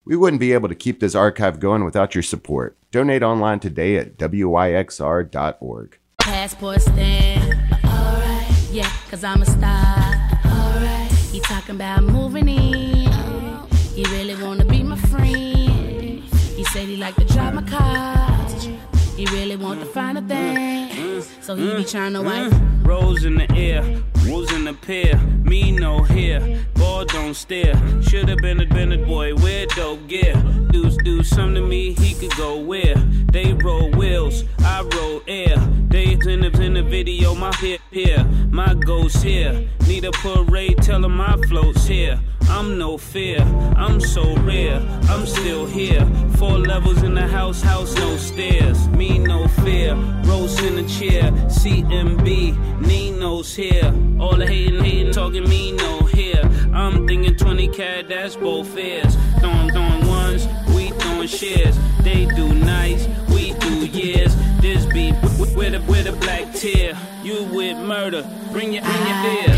We wouldn't be able to keep this archive going without your support. Donate online today at wyxr.org. Passport stamp, alright, yeah, cause I'm a star, alright. He talking about moving in, he really wanna be my friend. He said he like to drive my car, he really want to find a thing, so he be trying to wipe. Rose in the air, wolves in the pair, me no hair, ball don't stare. Should've been a boy, wear dope gear. Dudes do something to me, he could go where. They roll wheels, I roll air. They in the video, my here, my ghost here. Need a parade, tell 'em my float's here. I'm no fear, I'm so rare, I'm still here. 4 levels in the house, no stairs. Me no fear, roast in the chair. CMB, Nino's here. All the hating, talking me no here. I'm thinking 20 cat, that's both ears. Throwing ones, we throwing shares. They do nice, we do years. This beat with a black tear. You with murder, bring your beer.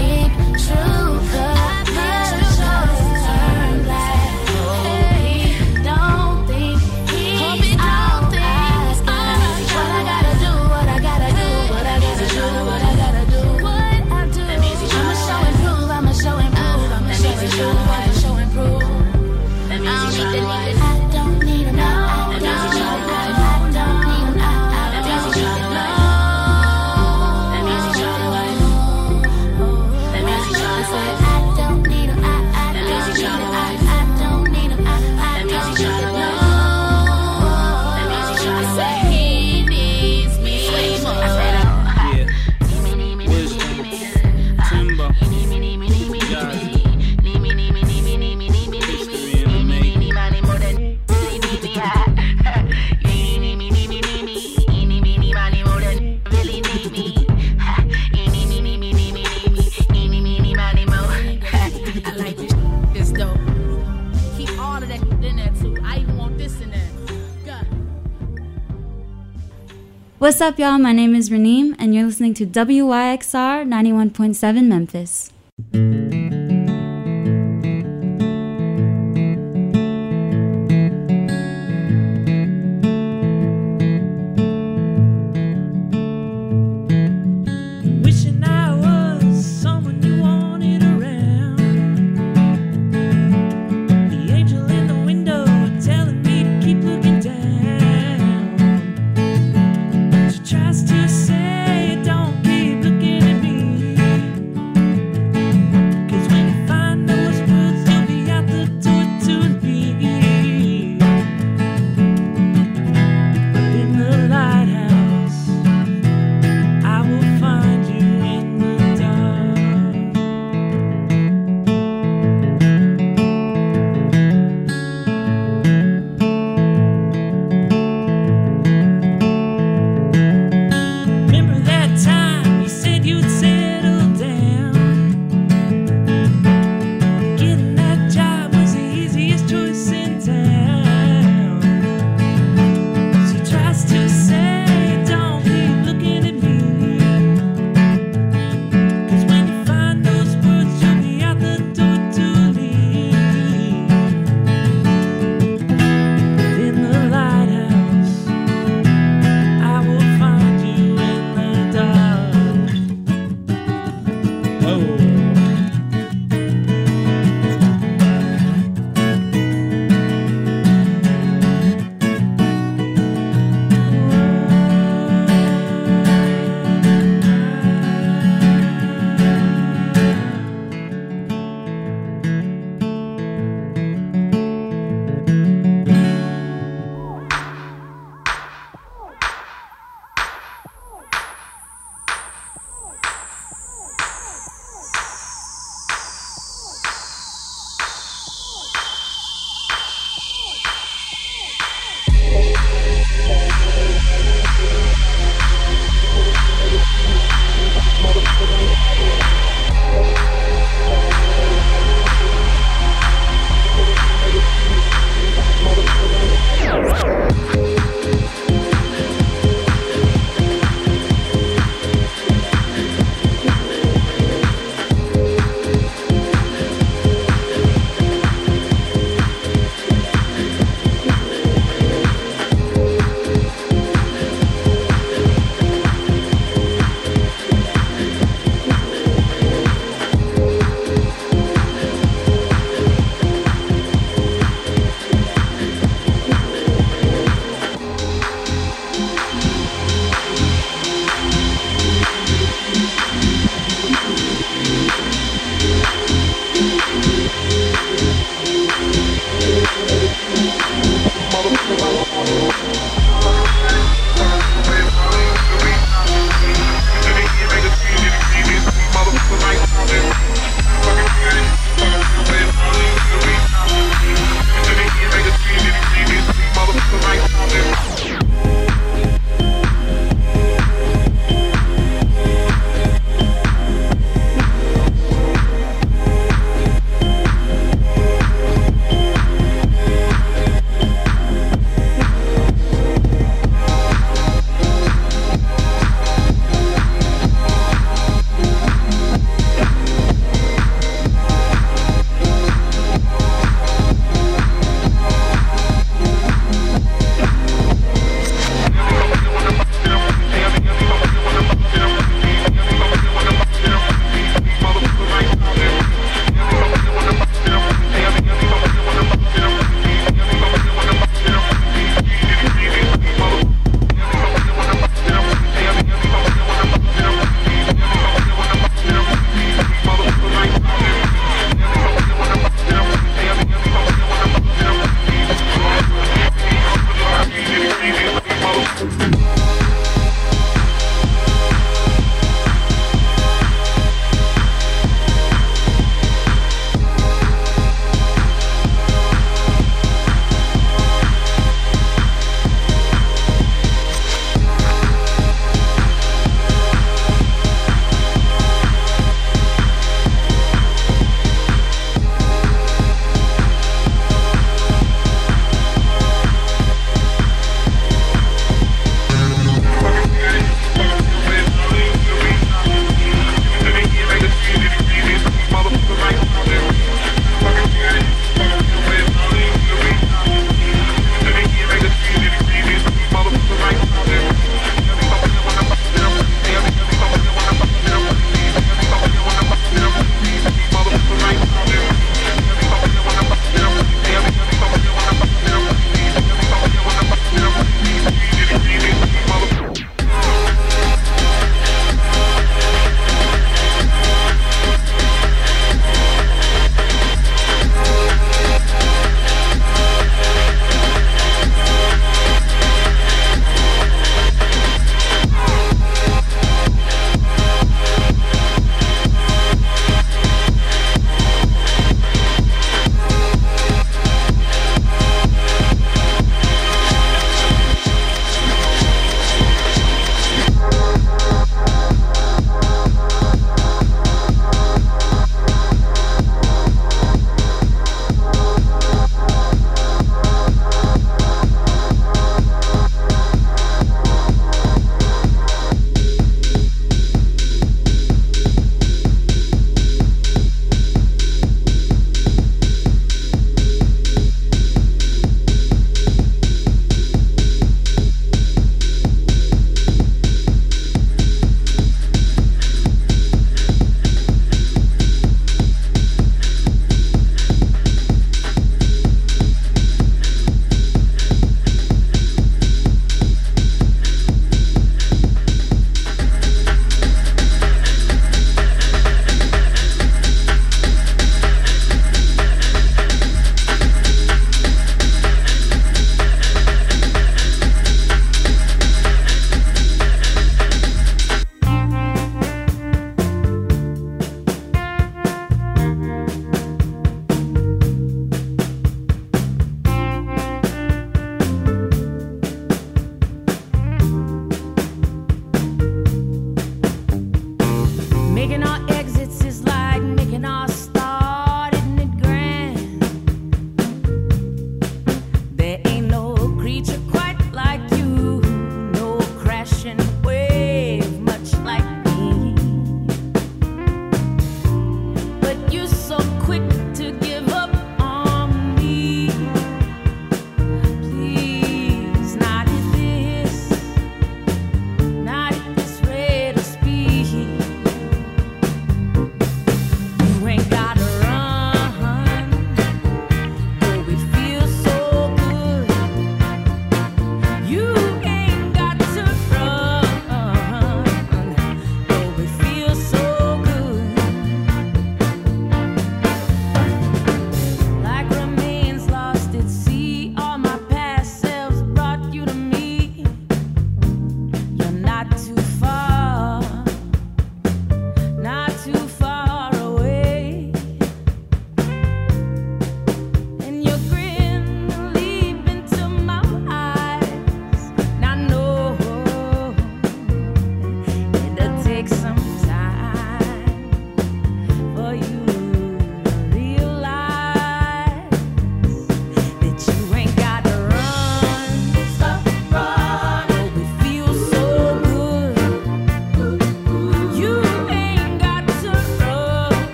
What's up, y'all? My name is Raneem, and you're listening to WYXR 91.7 Memphis. Tries to say, don't keep looking at me.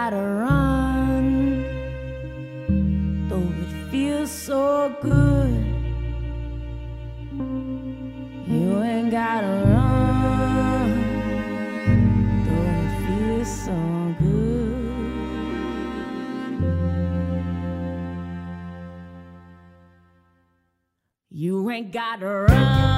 gotta run, though it feels so good. You ain't gotta run, though it feels so good. You ain't gotta run.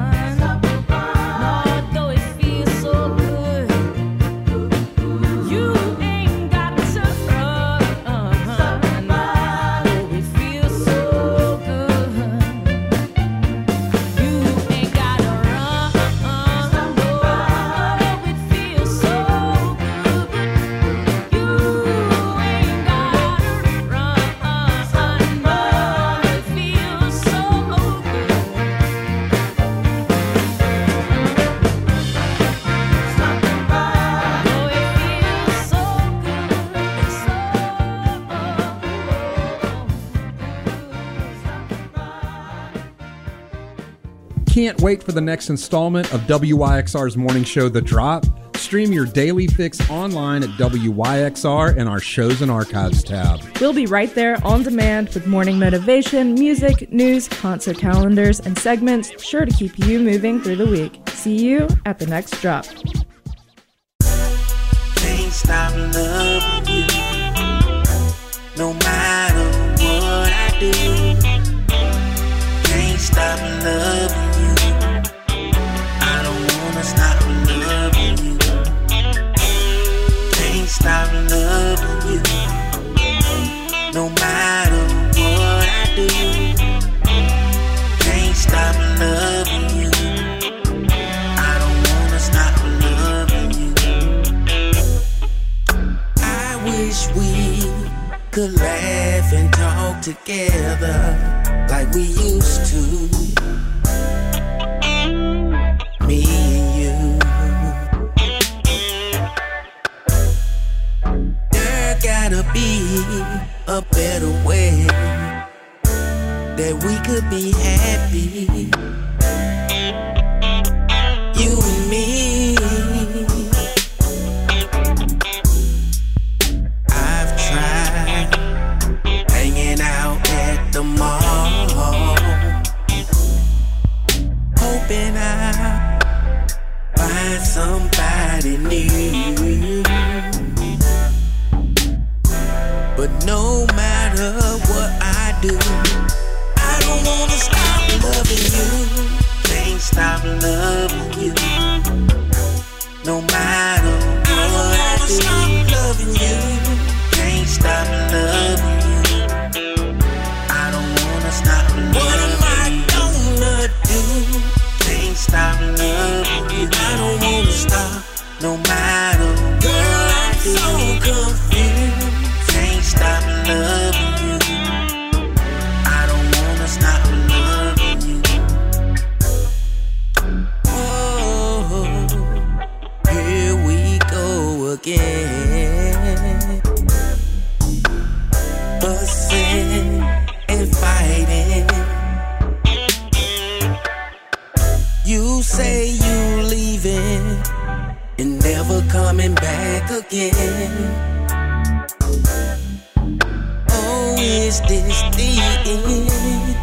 Can't wait for the next installment of WYXR's morning show, The Drop. Stream your daily fix online at WYXR and our shows and archives tab. We'll be right there on demand with morning motivation, music, news, concert calendars, and segments sure to keep you moving through the week. See you at the next drop. Can't stop loving you, no matter what I do. Can't stop loving you. I don't wanna stop loving you. Can't stop loving you, no matter what I do. Can't stop loving you. I don't wanna stop loving you. I wish we could laugh and talk together like we used to. Me and you. There gotta be a better way that we could be happy. You and me. I've tried hanging out at the mall, hoping I find somebody new. But no matter what I do, I don't wanna stop loving you. Can't stop loving you, no matter what I do. Stop loving you. Can't stop loving you. I don't wanna stop loving you. What am I gonna do? Can't stop loving you. I don't wanna stop, no matter. Girl, I'm so confused. Can't stop loving you. I don't wanna stop loving you. Oh, here we go again, fussing and fighting. You say you leaving and never coming back again. Oh, is this the end?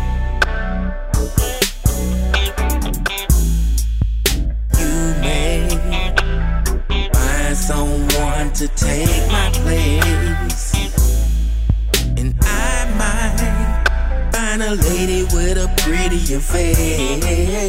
You may find someone to take my place, and I might find a lady with a prettier face.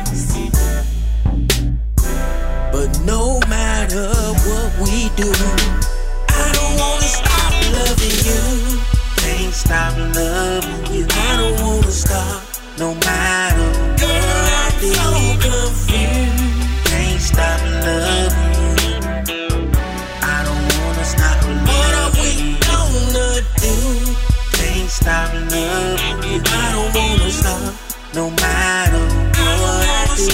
But no matter what we do, I don't wanna stop loving you. Can't stop loving you. I don't wanna stop, no matter what I do. I'm so confused. Can't stop loving you. I don't wanna stop loving you. What are we gonna do? Can't stop loving you. I don't wanna stop, no matter what I do.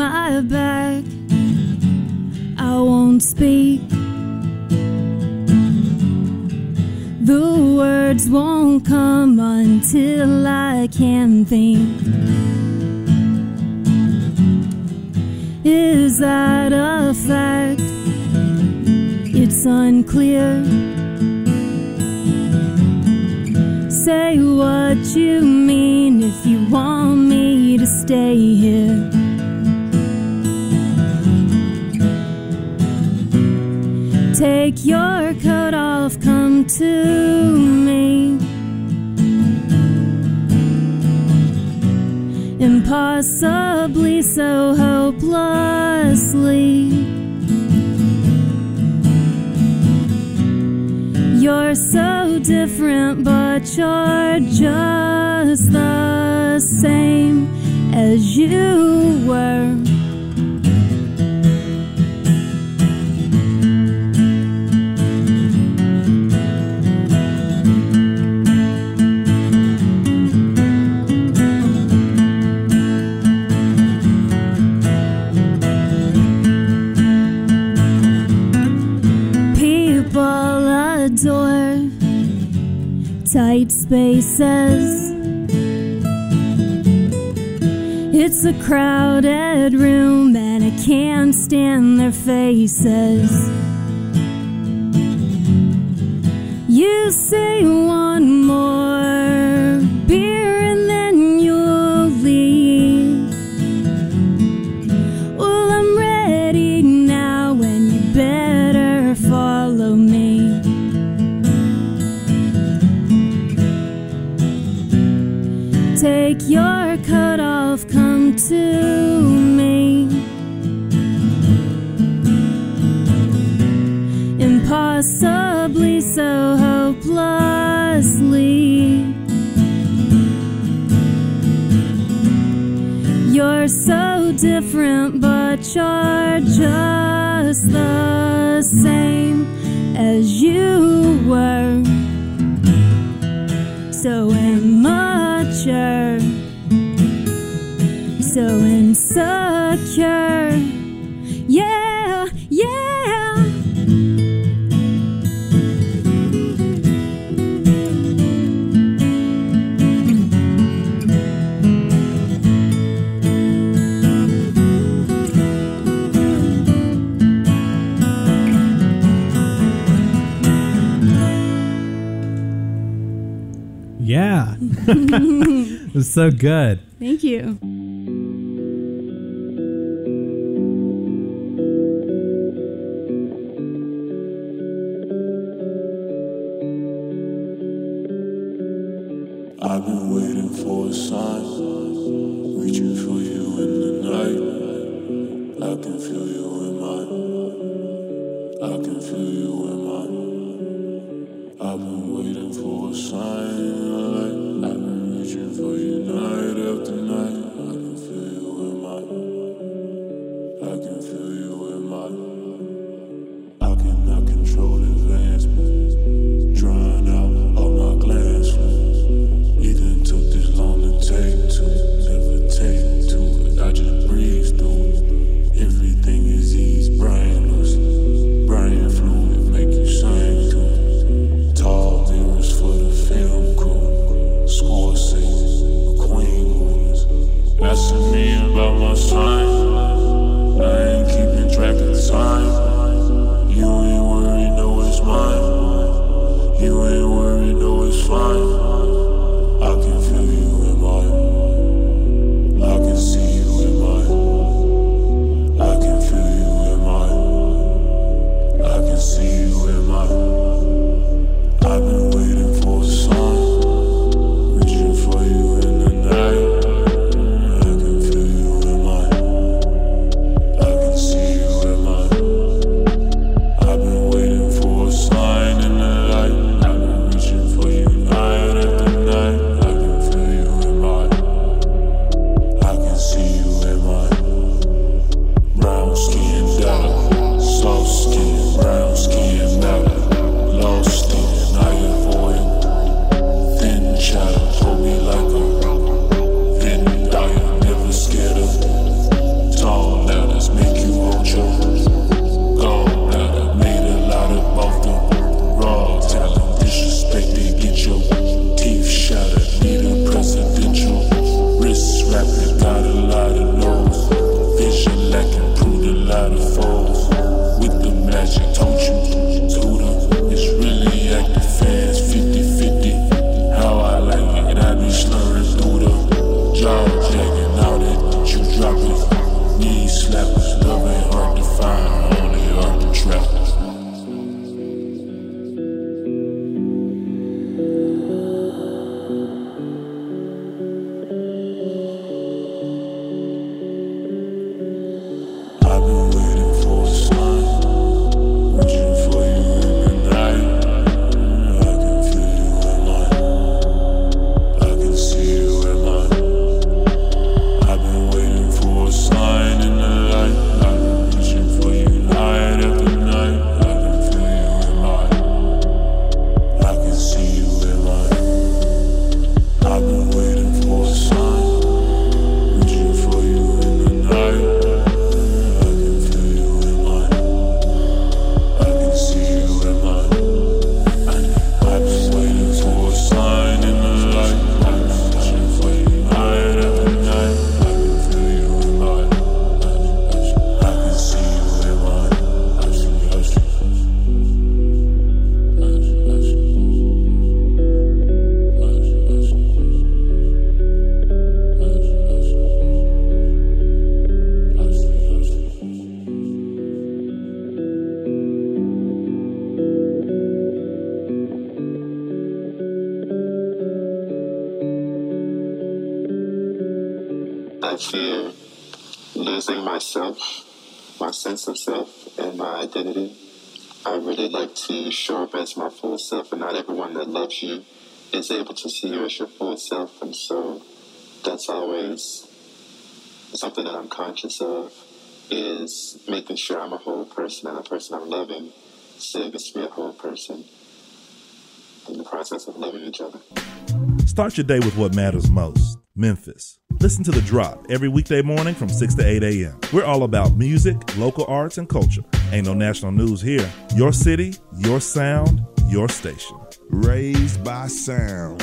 my back. I won't speak. The words won't come until I can think. Is that a fact? It's unclear. Say what you mean if you want me to stay here. Take your coat off, come to me. Impossibly, so hopelessly. You're so different, but you're just the same as you were. Door, tight spaces. It's a crowded room and I can't stand their faces. You say one more beer and then you'll leave. Well, I'm ready now and you better follow me. Take your coat off, come to me. Impossibly, so hopelessly. You're so different, but you're just the same as you were. So immature, so insecure. Yeah, yeah. Yeah. It was so good. Thank you. I've been waiting for a sign, reaching for you in the night. I can feel you in mine. I can feel you in mine. I've been waiting for a sign. I've been reaching for you night after night. I can feel you in mine. I can feel you in mine. I cannot control advancement, drying out all my glands. Ethan took this long to take to, never take to it. I just breathe through it. Everything is ease, brain loose, brain fluid, make you sing to it. Tall mirrors for the film crew, Scorsese, the Queen movies. Asking me about my sign, I ain't keeping track of time. metaphors with the magic. Told you, to them, it's really acting fast. 50-50, how I like it. I be slurring through the jaw jacking. Now that you drop it, knee slappers. Love ain't hard to find, only hard to trap. I fear losing myself, my sense of self, and my identity. I really like to show up as my full self, and not everyone that loves you is able to see you as your full self, and so that's always something that I'm conscious of, is making sure I'm a whole person, and a person I'm loving still gets to be a whole person in the process of loving each other. Start your day with what matters most. Memphis. Listen to The Drop every weekday morning from 6 to 8 a.m. We're all about music, local arts, and culture. Ain't no national news here. Your city, your sound, your station. Raised by sound.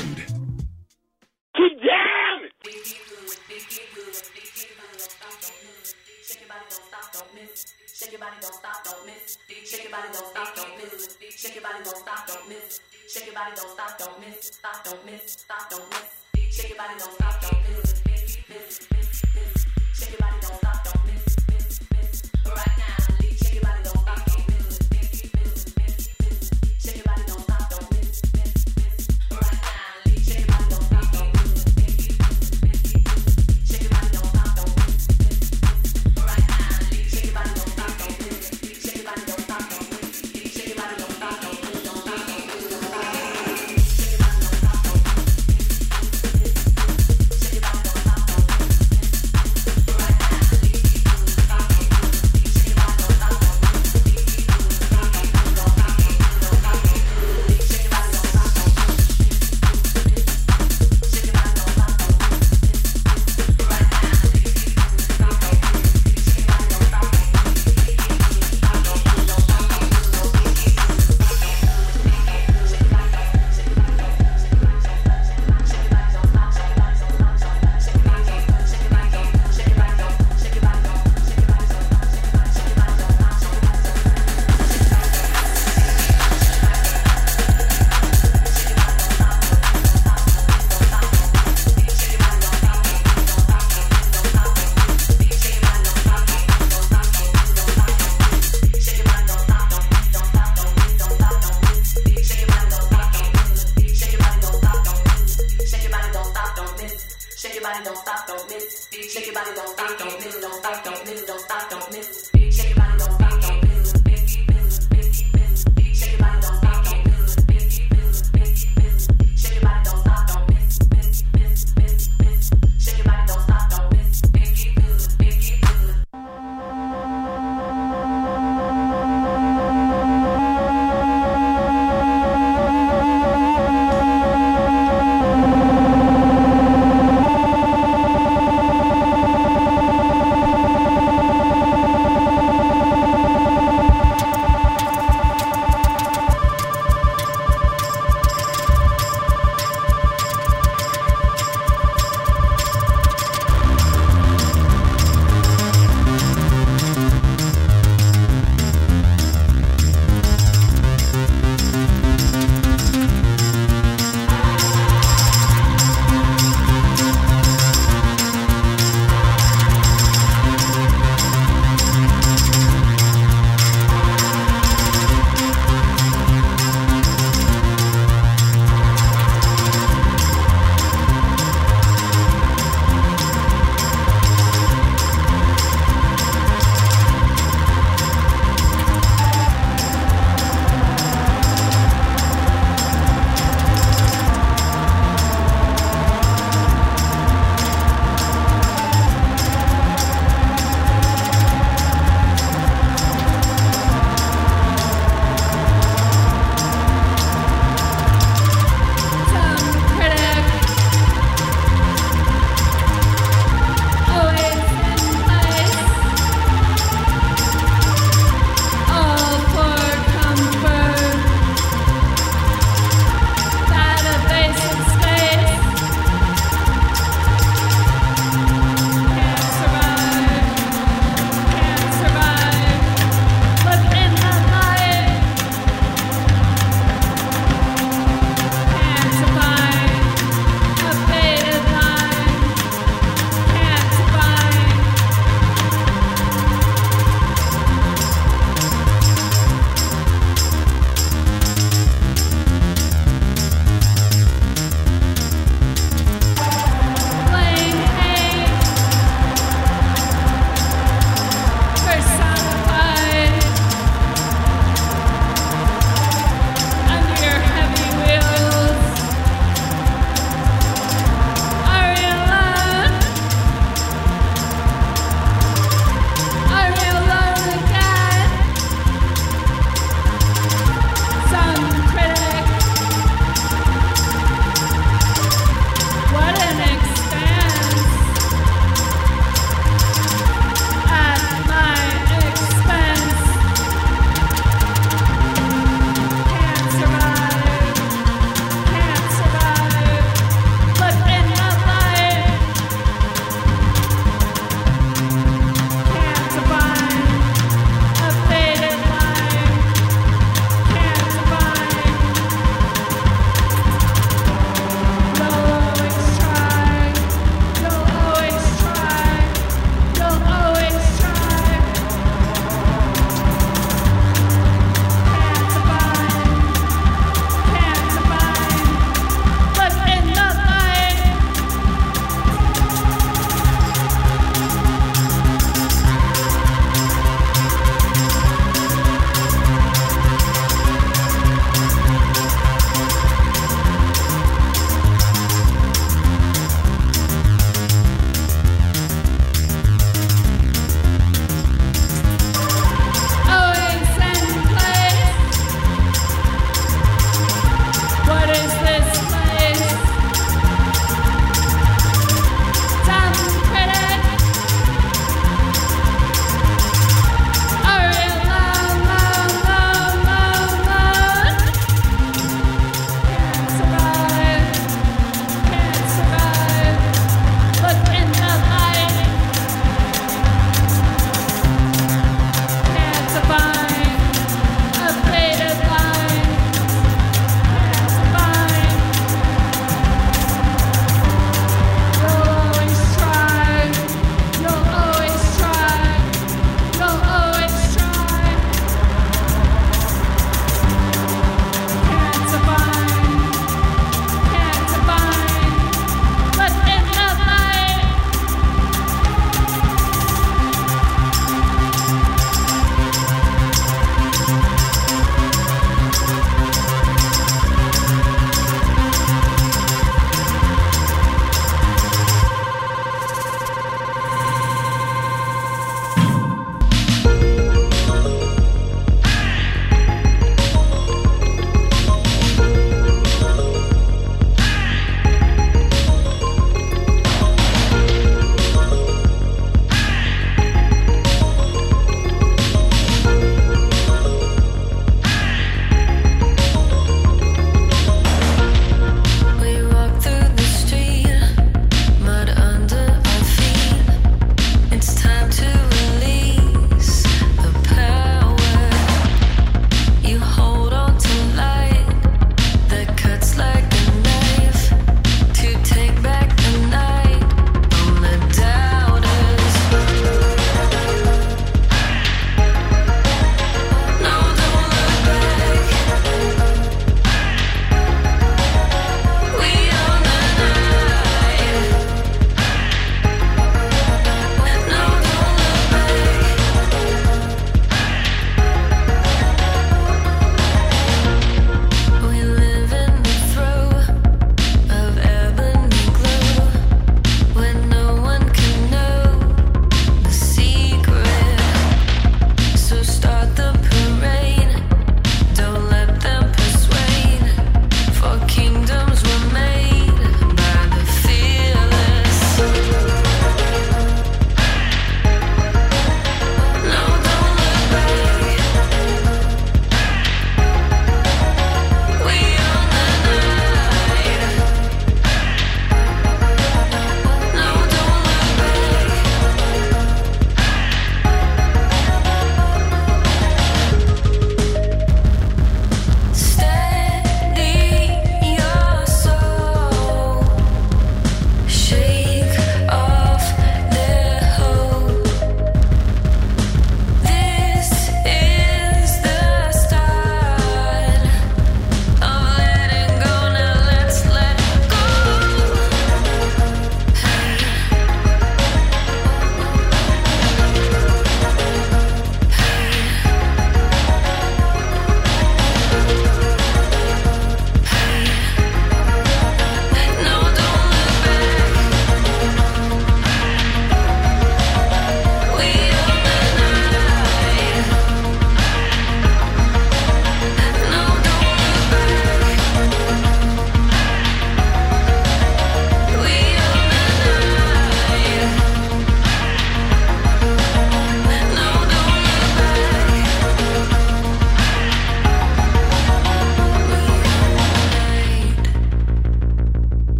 Get down! Shake your body, don't stop, don't miss. Shake your body, don't stop, don't miss. Shake your body, don't stop, don't miss. Shake your body, don't stop, don't miss. Stop, don't miss. Stop, don't miss. Shake your body, don't stop, don't miss. Shake your body, don't stop, don't miss. Right now, shake your body, don't stop, don't miss. Shake your body, don't stop, don't miss. Right now, shake your body, don't stop, don't miss. Shake your body, don't stop, don't miss. Right now, shake your body, don't stop, don't miss. Shake your body, don't stop, don't miss. Shake your body, don't stop, don't miss. Don't stop, don't miss. Don't stop, don't miss. Shake your body, don't stop, don't miss. Shake your body, don't stop, don't miss. Right now, stop, don't miss. Shake your body, don't stop, don't miss. Stop, don't miss. Don't stop, don't miss. Don't stop, don't miss. Shake your body, don't stop, don't miss. Shake your body, don't stop, don't miss. Right now, stop, don't miss. Shake your body, don't stop, don't miss. Stop, don't miss. Don't stop, don't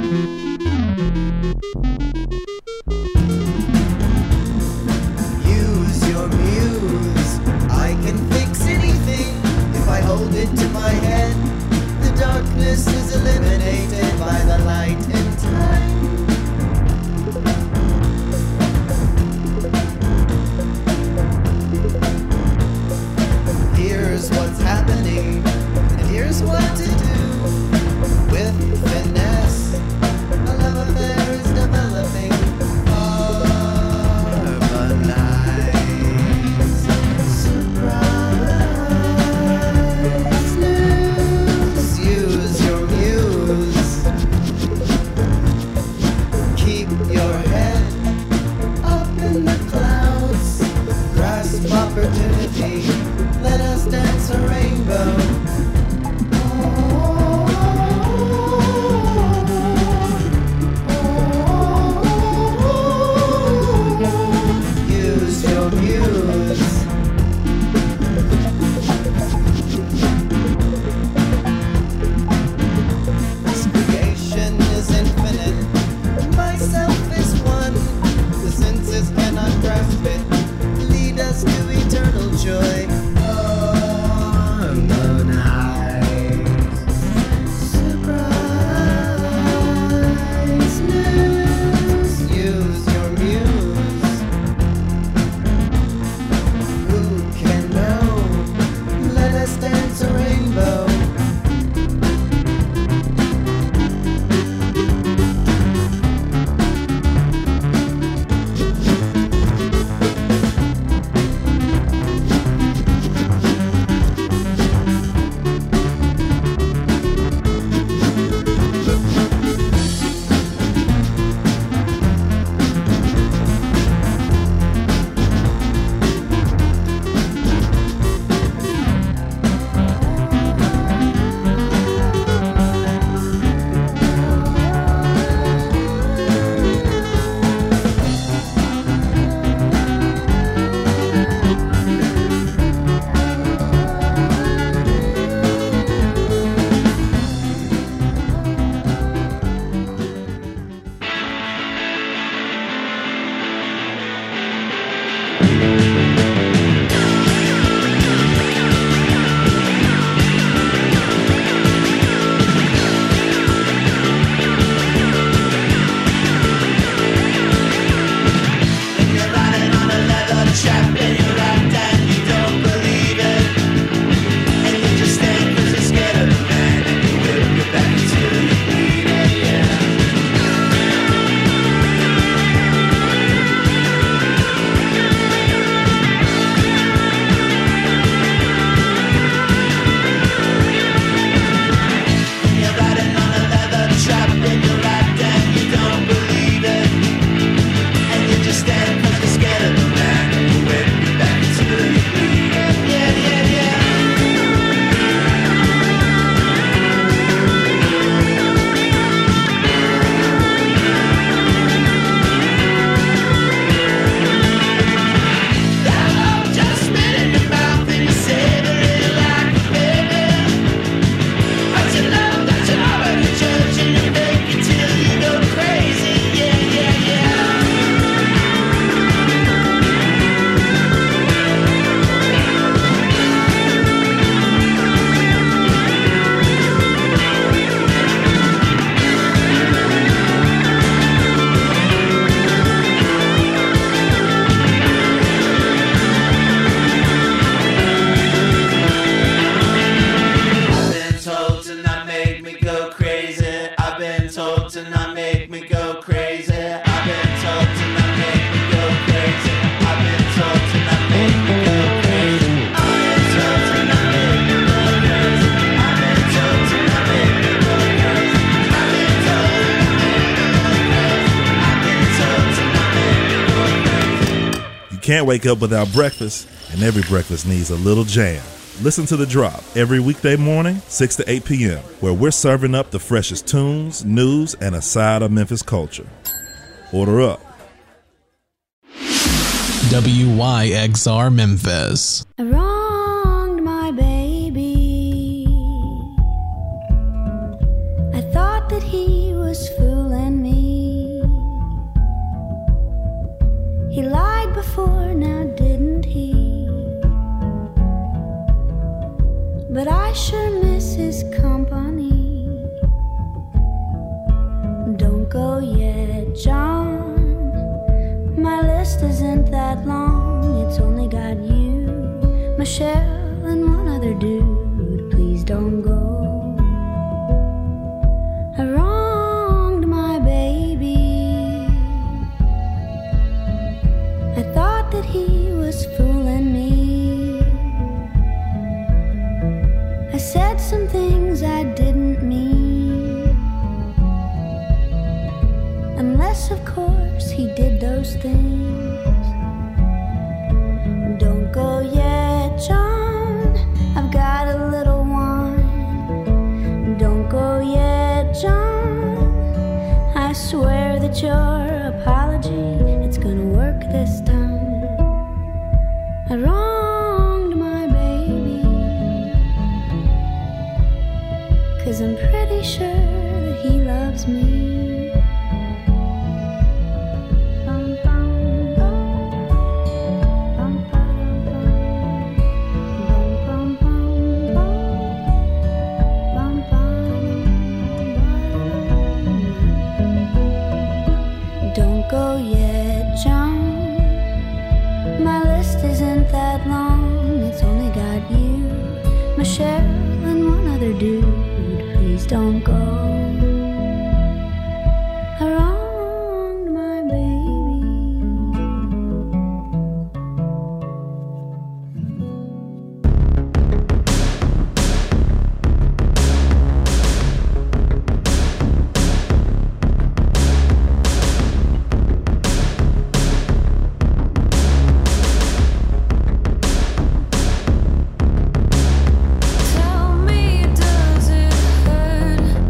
Use your muse. I can fix anything if I hold it to my head. The darkness is eliminated by the light in time. Here's what's happening, and here's what to do. With finesse, a love affair is developing. Harmonize, surprise, news. Use your muse. Keep your head up in the clouds. Grasp opportunity. Let us dance a rainbow. Use your muse. This creation is infinite. Myself is one. The senses cannot grasp it. Lead us to eternal joy. Surprise news. Use your muse. Who can know? Let us dance a rainbow. Can't wake up without breakfast, and every breakfast needs a little jam. Listen to The Drop every weekday morning, 6 to 8 p.m., where we're serving up the freshest tunes, news, and a side of Memphis culture. Order up. WYXR Memphis. I wronged my baby. I thought that he was foolish. list isn't that long, it's only got you, Michelle, and one other dude. Please don't go. I wronged my baby. I thought that he was fooling me. I said some things I didn't mean. Unless, of course, he did those things. Don't go yet, John. I've got a little wine. Don't go yet, John. I swear that your apology, it's gonna work this time. I wronged my baby, 'cause I'm pretty sure that he loves me. Don't go yet, John. My list isn't that long, it's only got you, Michelle, and one other dude. Please don't go. I wronged my baby. Tell me, does it hurt?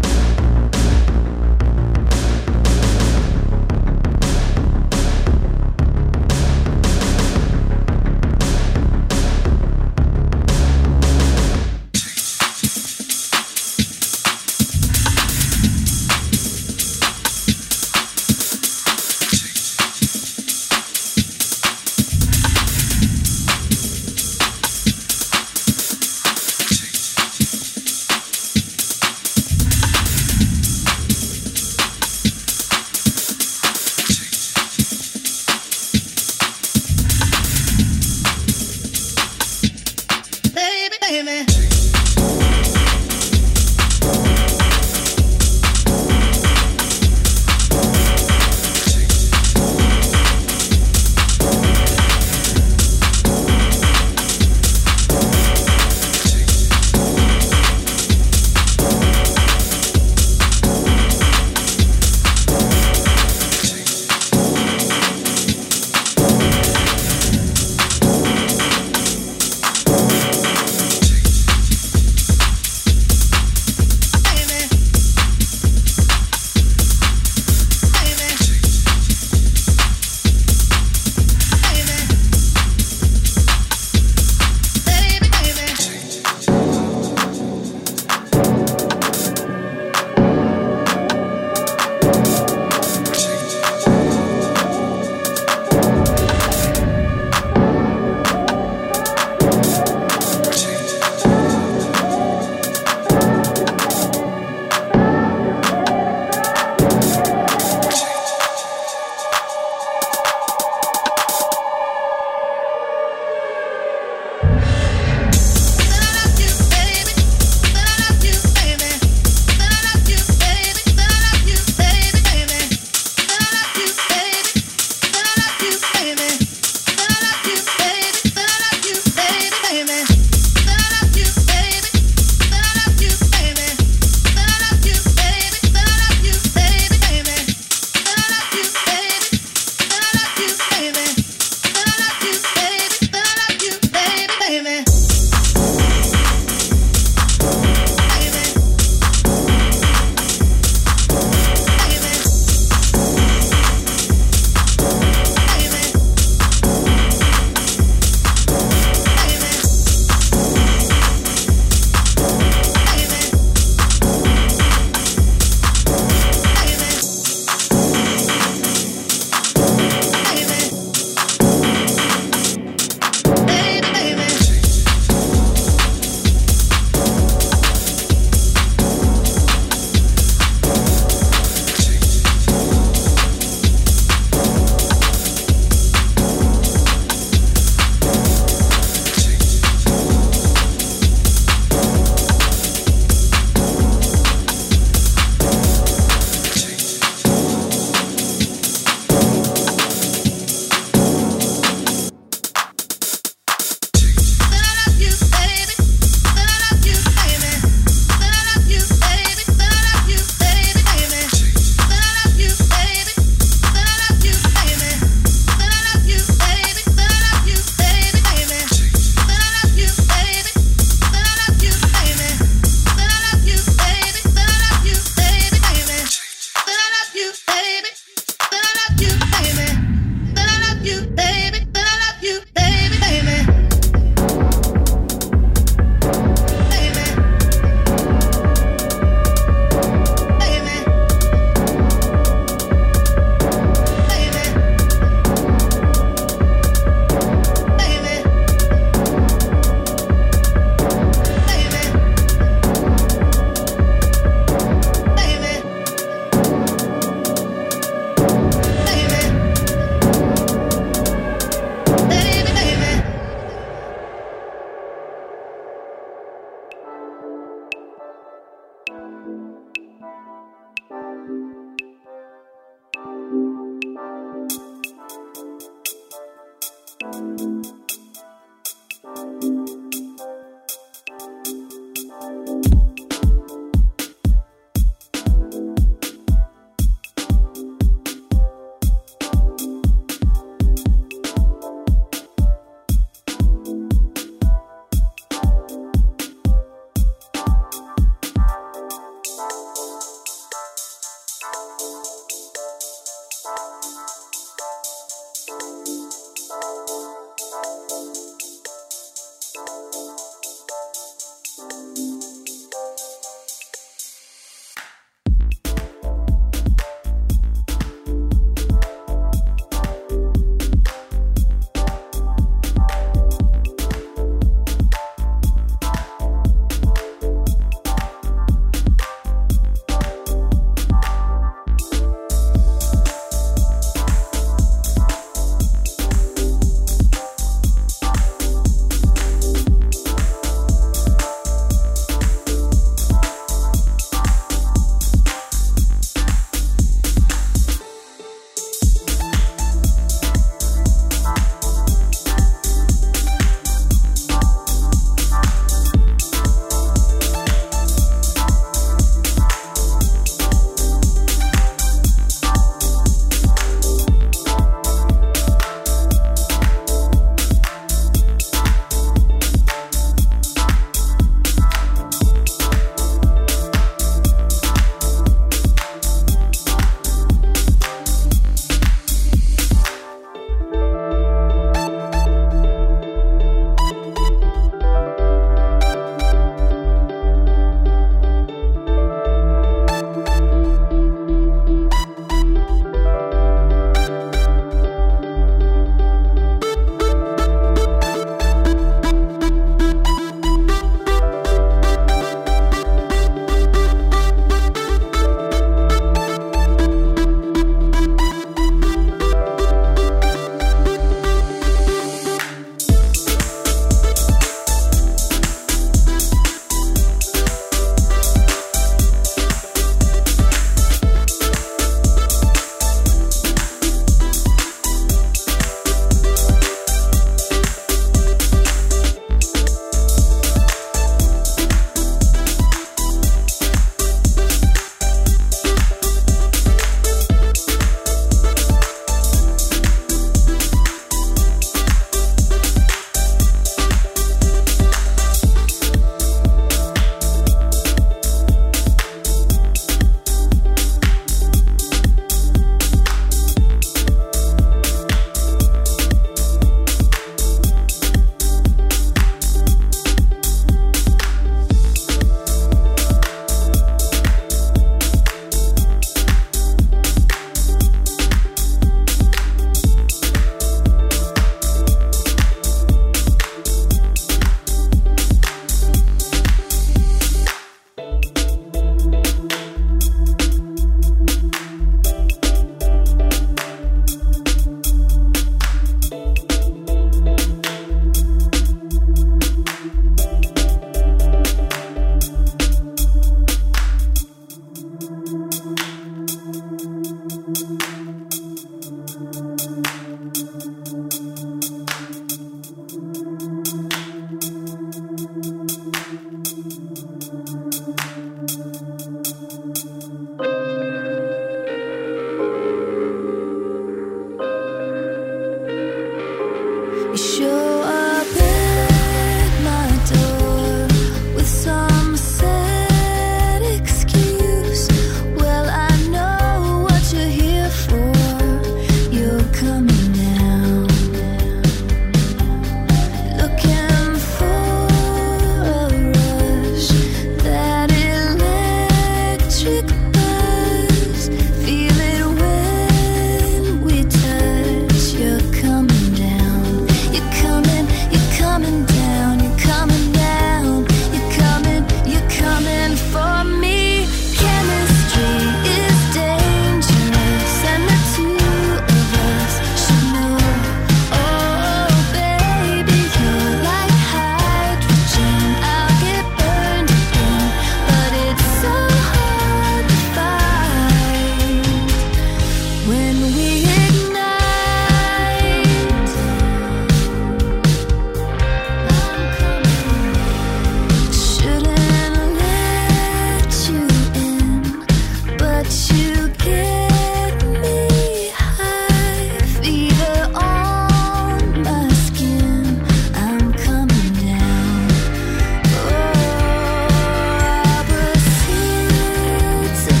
It's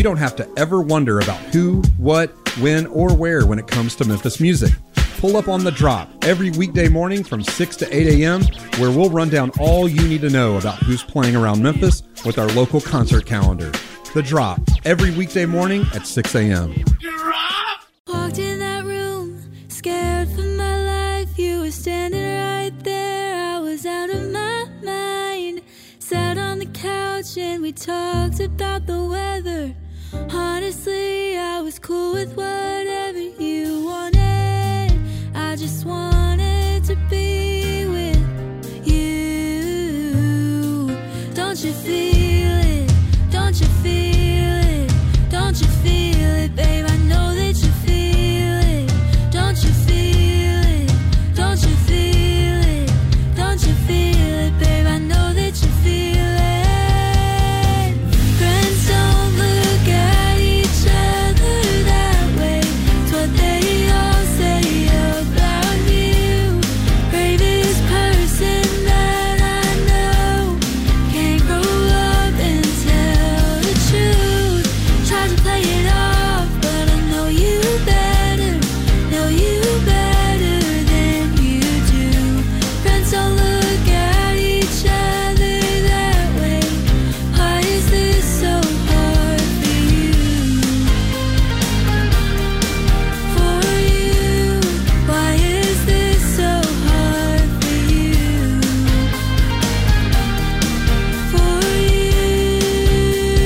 don't have to ever wonder about who, what, when, or where when it comes to Memphis music. Pull up on The Drop every weekday morning from 6 to 8 a.m., where we'll run down all you need to know about who's playing around Memphis with our local concert calendar. The Drop every weekday morning at 6 a.m. Walked in that room, scared for my life. You were standing right there. I was out of my mind. Sat on the couch and we talked about the weather. Honestly, I was cool with whatever.